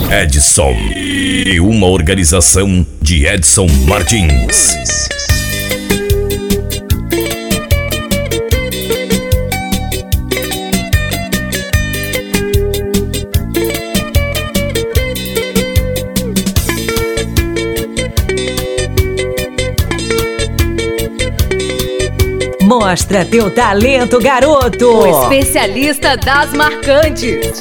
Edson e uma organização de Edson Martins. Mostra teu talento, garoto! O especialista das marcantes.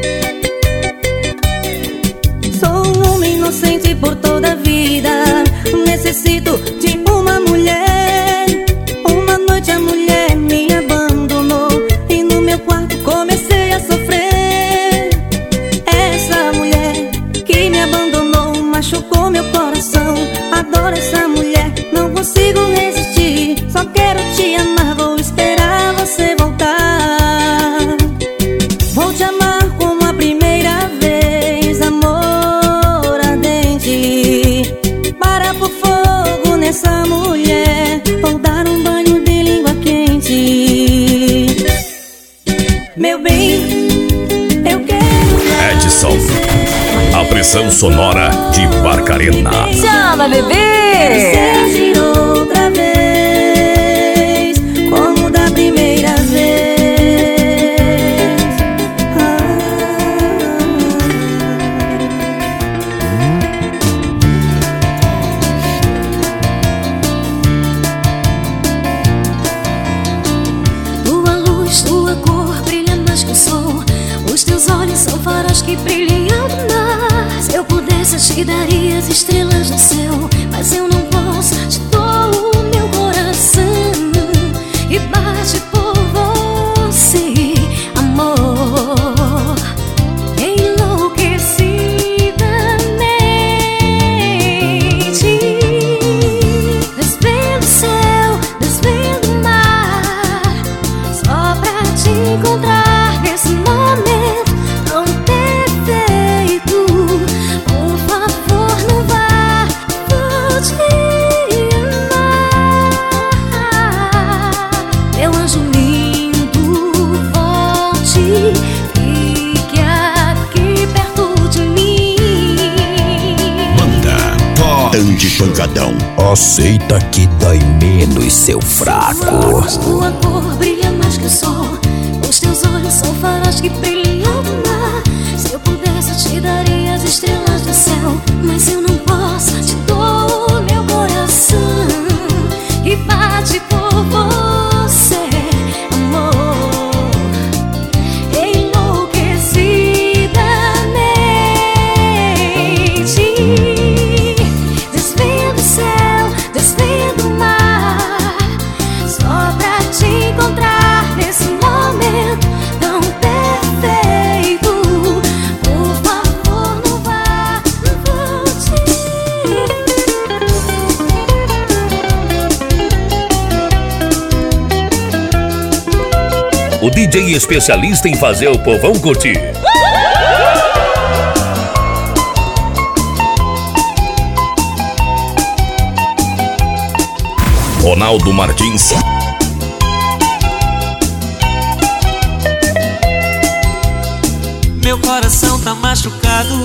Sou um homem inocente por toda a vida. Necessito de uma mulher. Uma noite a mulher me abandonou e no meu quarto comecei a sofrer. Essa mulher que me abandonou machucou meu coração. Adoro essa mulher, não consigo resistir. Só quero te amar, vou esperar você voltar. Vou te amar como a primeira vez, amor ardente. Para por fogo nessa mulher, vou dar um banho de língua quente. Meu bem, eu quero Edson, a pressão sonora de Barcarena. Chama, bebê! sentir outra vez, como da primeira vez. Tua luz, tua cor brilha mais que o sol. Os teus olhos são faróis que brilham em alto mar. Se eu pudesse, eu te daria as estrelas do céu, mas eu não posso. Te dou o meu coração e bate por você, amor, enlouquecidamente. Desvendo o céu, desvendo o mar, só pra te encontrar nesse momento tão perfeito. Por favor, não vá, vou te amar. Meu anjo lindo, volte, fique aqui perto de mim. Manda Tandy Pancadão. Aceita que dói menos, seu fraco. Tua cor brilha mais que o sol. Os teus olhos são faróis que brilham em alto mar. Se eu pudesse, eu te daria as estrelas do céu, mas eu não posso. Te dou o meu coração e bate por você, amor, enlouquecidamente. Desvendo o céu, desvendo o mar, só pra te encontrar nesse momento tão perfeito. Por favor, não vá, não volte. o DJ especialista em fazer o povão curtir. Ronaldo Martins. Meu coração tá machucado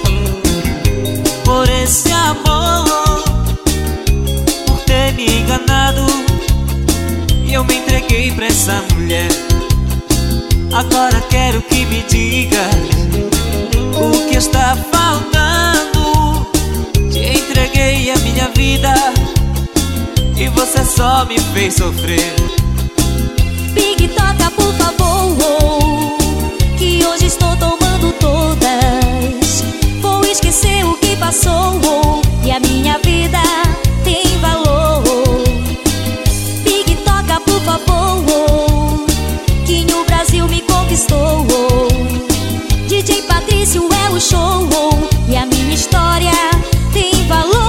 por esse amor, por ter me enganado, e eu me entreguei pra essa mulher. Agora quero que me diga o que está faltando. Te entreguei a minha vida e você só me fez sofrer. Big, toca por favor, que hoje estou tomando todas. Vou esquecer o que passou e a minha vida tem valor. Big, toca por favor, que no Brasil me conquistou. DJ Patrício é o show e a minha história tem valor.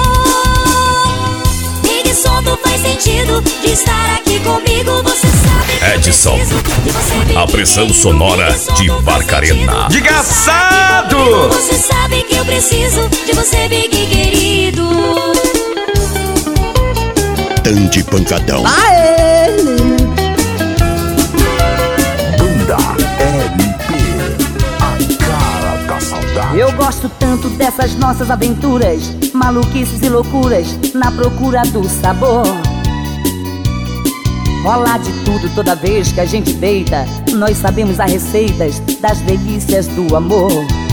Big, som, tu faz sentido de estar aqui comigo. Você sabe que Edson, a pressão sonora de Barcarena. Desgraçado! Você sabe que eu preciso de você, Big querido. Tandy Pancadão. Aê! Banda LP, a cara da saudade. Meu gosto tanto dessas nossas aventuras, maluquices e loucuras na procura do sabor. Rola de tudo toda vez que a gente deita, nós sabemos as receitas das delícias do amor.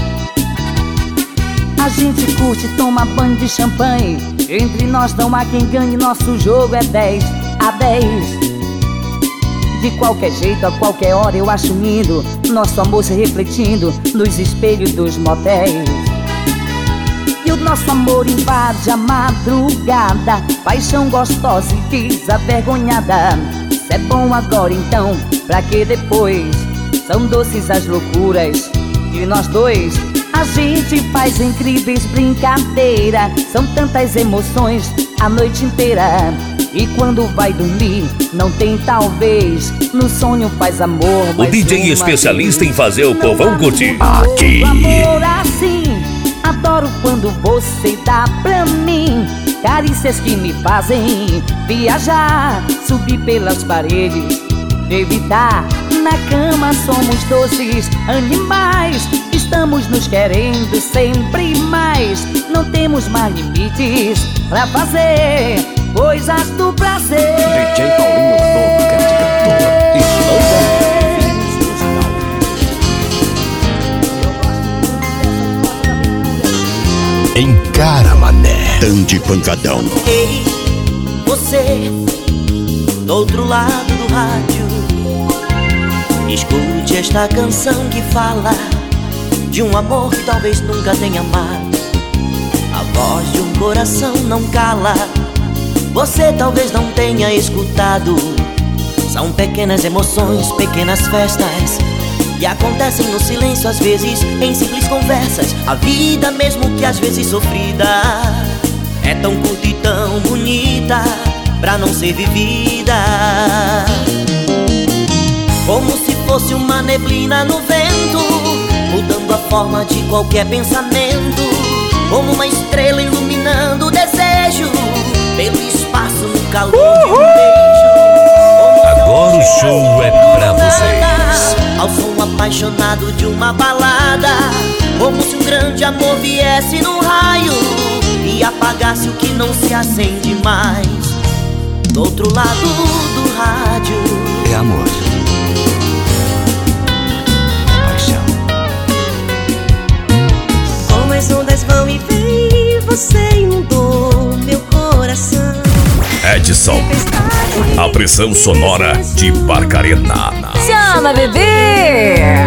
A gente curte, toma banho de champanhe, entre nós não há quem ganhe, nosso jogo é 10 a 10. De qualquer jeito, a qualquer hora eu acho lindo nosso amor se refletindo nos espelhos dos motéis. E o nosso amor invade a madrugada, paixão gostosa e desavergonhada. Se é bom agora então, pra que depois? São doces as loucuras de nós dois. A gente faz incríveis brincadeiras, são tantas emoções a noite inteira. E quando vai dormir, não tem talvez, no sonho faz amor. O DJ especialista em fazer o povão curtir. Aqui. Amor assim, adoro quando você dá pra mim carícias que me fazem viajar, subir pelas paredes, evitar. Na cama somos doces animais, estamos nos querendo sempre mais. Não temos mais limites pra fazer coisas do prazer. DJ Paulinho Novo, grande cantor. Encara, mané. Tandy Pancadão. Ei, você, do outro lado do rádio, escute esta canção que fala de um amor que talvez nunca tenha amado. A voz de um coração não cala, você talvez não tenha escutado. São pequenas emoções, pequenas festas que acontecem no silêncio, às vezes em simples conversas. A vida, mesmo que às vezes sofrida, é tão curta e tão bonita pra não ser vivida. Como se fosse uma neblina no vento, mudando a forma de qualquer pensamento. Como uma estrela iluminando o desejo, pelo espaço no calor de um beijo. Agora o show é pra vocês. Ao som apaixonado de uma balada, como se um grande amor viesse num raio e apagasse o que não se acende mais. Do outro lado do rádio É amor, paixão. Como as ondas vão e vêm, você inundou meu coração. Edson, a pressão sonora de Barcarena. Chama, bebê!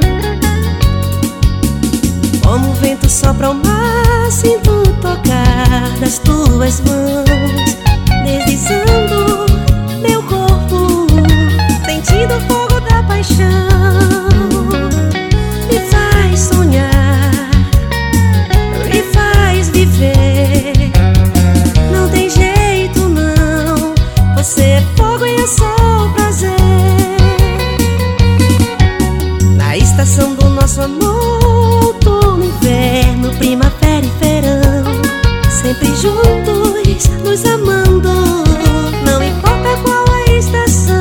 Como o vento sopra ao mar, sinto o tocar das tuas mãos, deslizando meu corpo, sentindo o fogo da paixão. Me faz sonhar, me faz viver. Não tem jeito não, você é fogo e é só o prazer. Na estação do nosso amor, outono, inverno, primavera e verão, sempre juntos, nos amando, não importa qual a estação.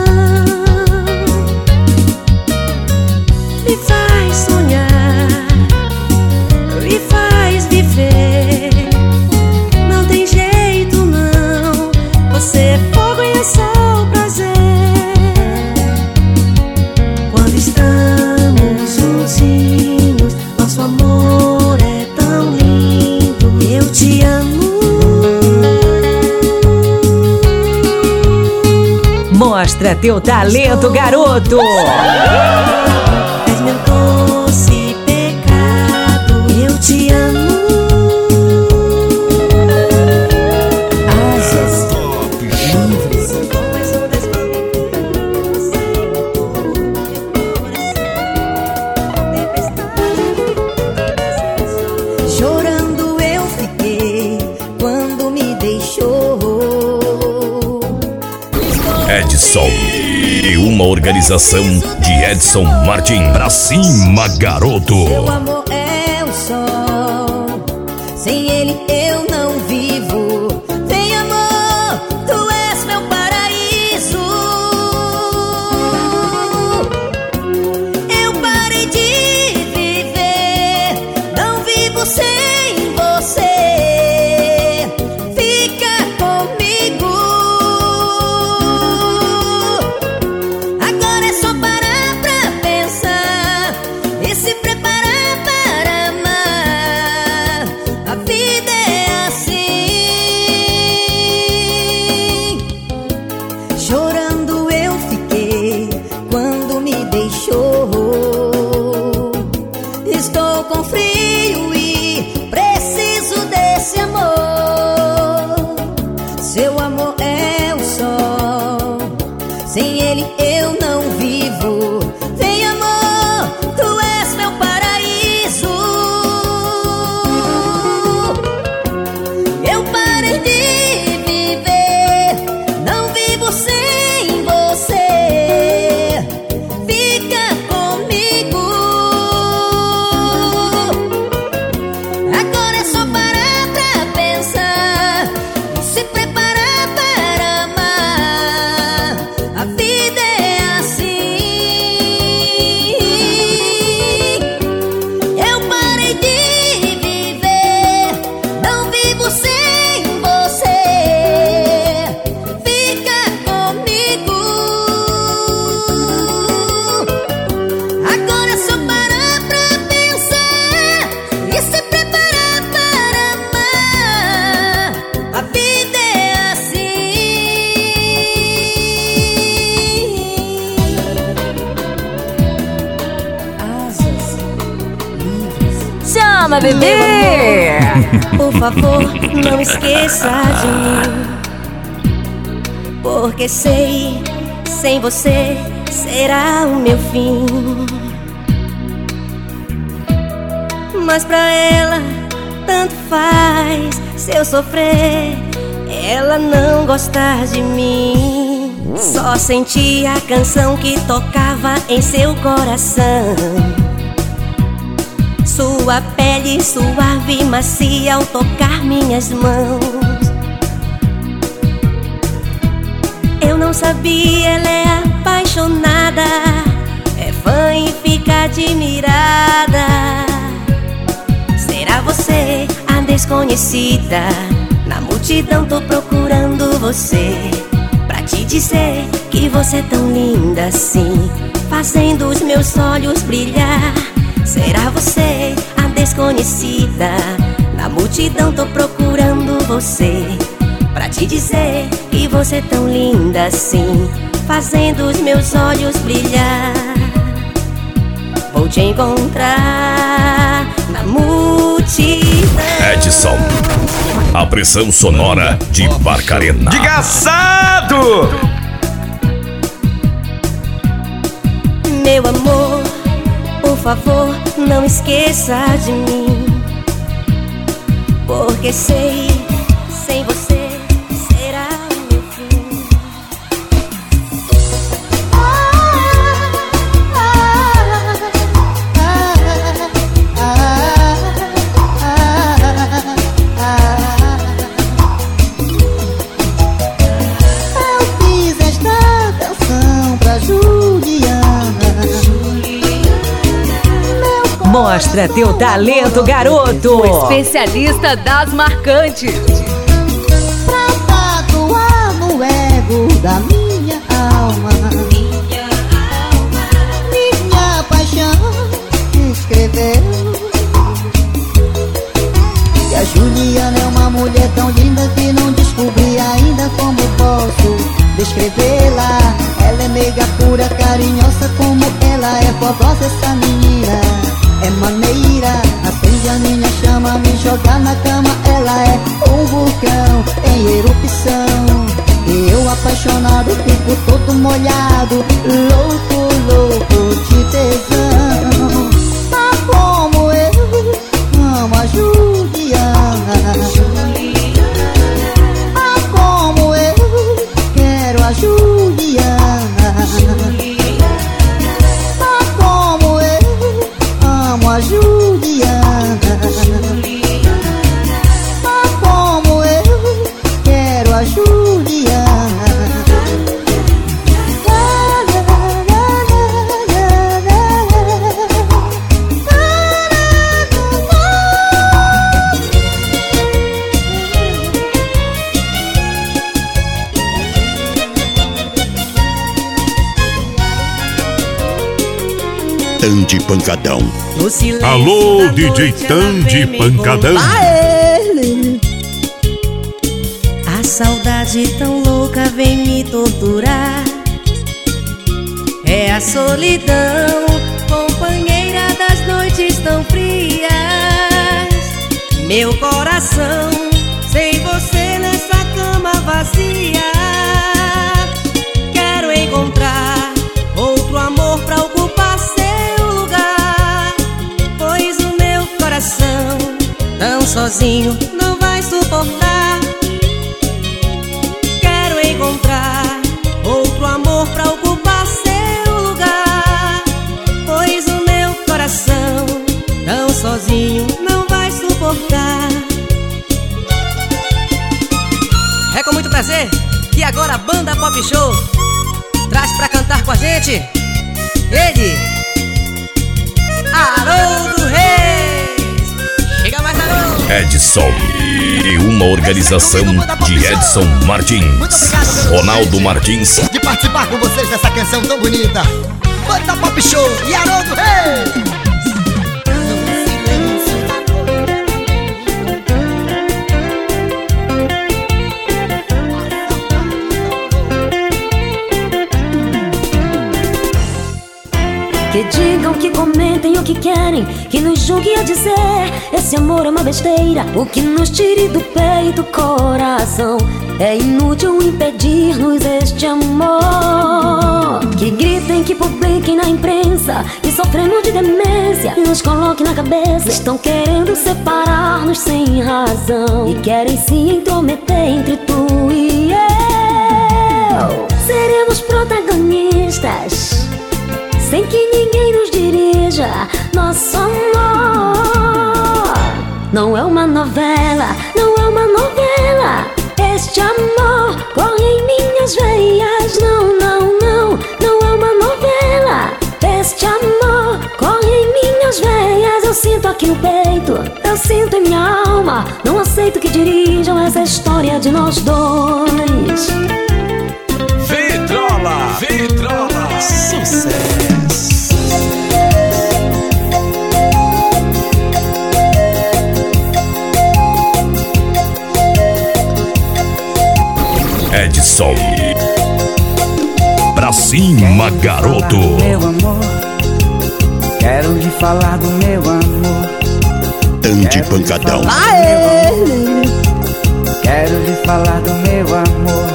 Me faz sonhar, me faz viver. Não tem jeito não, você é fogo e é só o prazer. Quando estamos juntinhos, nosso amor é tão lindo. Eu te amo. Mostra teu talento, garoto! És meu doce pecado. Eu te amo. Asas livres. Como as ondas vão e vêm, você inundou meu coração. Tempestade. Chorando eu fiquei quando me deixou. Edson e uma organização de Edson Martins. Pra cima, garoto. Seu amor é o sol, sem ele eu não vivo. Vem amor, tu és meu paraíso. Eu parei de viver, não vi Chama, bebê! Por favor, não esqueça de mim, porque sei, sem você será o meu fim. Mas pra ela tanto faz se eu sofrer, ela não gostar de mim. Só sentir a canção que tocava em seu coração, sua pele suave e macia ao tocar minhas mãos. Eu não sabia, ela é apaixonada, é fã e fica admirada. Será você a desconhecida? Na multidão tô procurando você, pra te dizer que você é tão linda assim, fazendo os meus olhos brilhar. Será você a desconhecida? Na multidão tô procurando você, pra te dizer que você é tão linda assim, fazendo os meus olhos brilhar. Vou te encontrar na multidão. Edson, a pressão sonora de Barcarena. Desgraçado! Meu amor, por favor, não esqueça de mim, porque sei, sem você será o meu fim. Eu fiz esta canção pra Juliana. Mostra teu talento, garoto! O especialista das marcantes. Pra tatuar no ego da minha alma, minha paixão escreveu. E a Juliana é uma mulher tão linda que não descobri ainda como posso descrevê-la. Ela é meiga, pura, carinhosa, como ela é fogosa essa menina. É maneira, acende a minha chama, me jogar na cama. Ela é um vulcão em erupção, e eu apaixonado fico todo molhado, louco, louco de tesão. Mas como eu amo a Juliana, mas como eu quero a Juliana, mas como eu amo a Juliana, mas como eu quero a Juliana. Tandy Pancadão. Alô, DJ Tandy Pancadão. A saudade tão louca vem me torturar. É a solidão, companheira das noites tão frias. Meu coração, sem você nessa cama vazia. Quero encontrar outro amor pra ocupar seu lugar, pois o meu coração tão sozinho não vai suportar. Quero encontrar outro amor pra ocupar seu lugar, pois o meu coração tão sozinho não vai suportar. É com muito prazer que agora a banda Pop Show traz pra cantar com a gente ele, Haroldo Reis. Chega mais, Haroldo. Edson e uma organização de Edson Martins, Ronaldo Martins, de participar com vocês dessa canção tão bonita. Banda Pop Show e Haroldo Reis. Que digam, que comentem o que querem, que nos julguem a dizer esse amor é uma besteira. O que nos tire do peito, coração, é inútil impedir-nos este amor. Que gritem, que publiquem na imprensa que sofremos de demência, e nos coloquem na cabeça, estão querendo separar-nos sem razão, e querem se intrometer entre tu e eu. Seremos protagonistas sem que ninguém nos dirija. Nosso amor não é uma novela, não é uma novela. Este amor corre em minhas veias. Não, não, não, não é uma novela. Este amor corre em minhas veias. Eu sinto aqui no peito, eu sinto em minha alma. Não aceito que dirijam essa história de nós dois. Vitrola, Vitrola, sucesso. Edson, pra cima, garoto. Meu amor, quero lhe falar do meu amor. Andy Pancadão. Quero lhe falar do meu amor.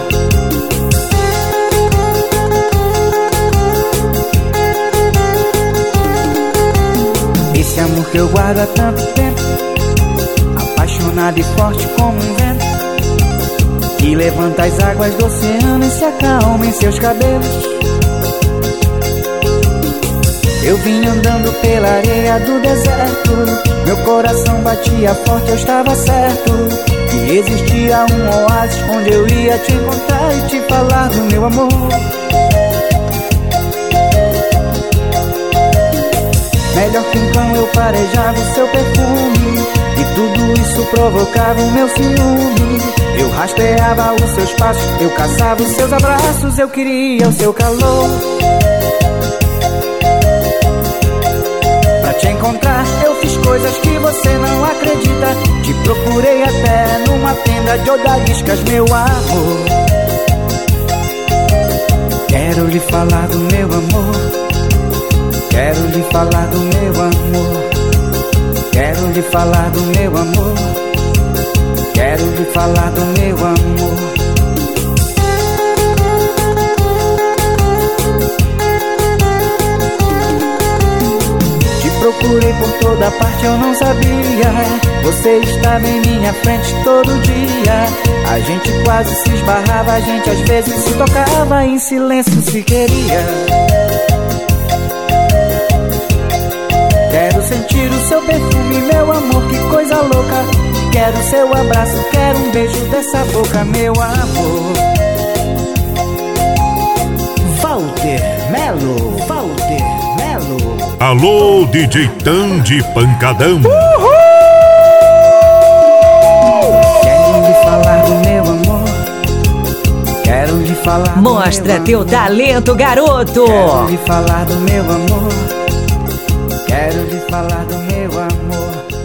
Esse amor que eu guardo há tanto tempo, apaixonado e forte como um vento, que levanta as águas do oceano e se acalma em seus cabelos. Eu vim andando pela areia do deserto, meu coração batia forte, eu estava certo que existia um oásis onde eu ia te encontrar e te falar do meu amor. Melhor que um cão eu farejava o seu perfume, e tudo isso provocava o meu ciúme. Eu rastreava os seus passos, eu caçava os seus abraços, eu queria o seu calor. Pra te encontrar eu fiz coisas que você não acredita. Te procurei até numa tenda de odaliscas, meu amor. Quero lhe falar do meu amor. Quero lhe falar do meu amor. Quero lhe falar do meu amor. Quero lhe falar do meu amor. Te procurei por toda parte, eu não sabia. Você estava em minha frente todo dia. A gente quase se esbarrava, a gente às vezes se tocava, em silêncio se queria. Quero sentir o seu perfume, meu amor, que coisa louca. Quero seu abraço, quero um beijo dessa boca, meu amor. Walter Melo, Walter Melo. Alô, DJ Tandy Pancadão. Uhul! Quero lhe falar do meu amor. Quero lhe falar do Mostra meu teu amor. talento, garoto. Quero lhe falar do meu amor. Quero lhe falar do meu amor.